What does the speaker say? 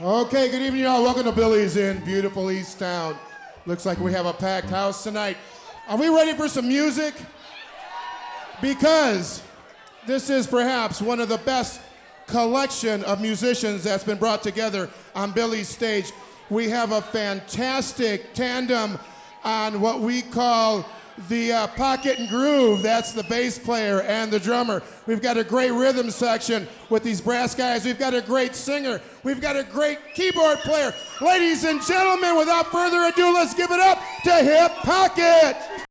Okay, good evening, y'all. Welcome to Billy's in beautiful East Town. Looks like we have a packed house tonight. Are we ready for some music? Because this is perhaps one of the best collection of musicians that's been brought together on Billy's stage. We have a fantastic tandem on what we call the pocket and groove. That's the bass player and the drummer. We've got a great rhythm section with these brass guys. We've got a great singer. We've got a great keyboard player. Ladies and gentlemen, without further ado, let's give it up to Hip Pocket.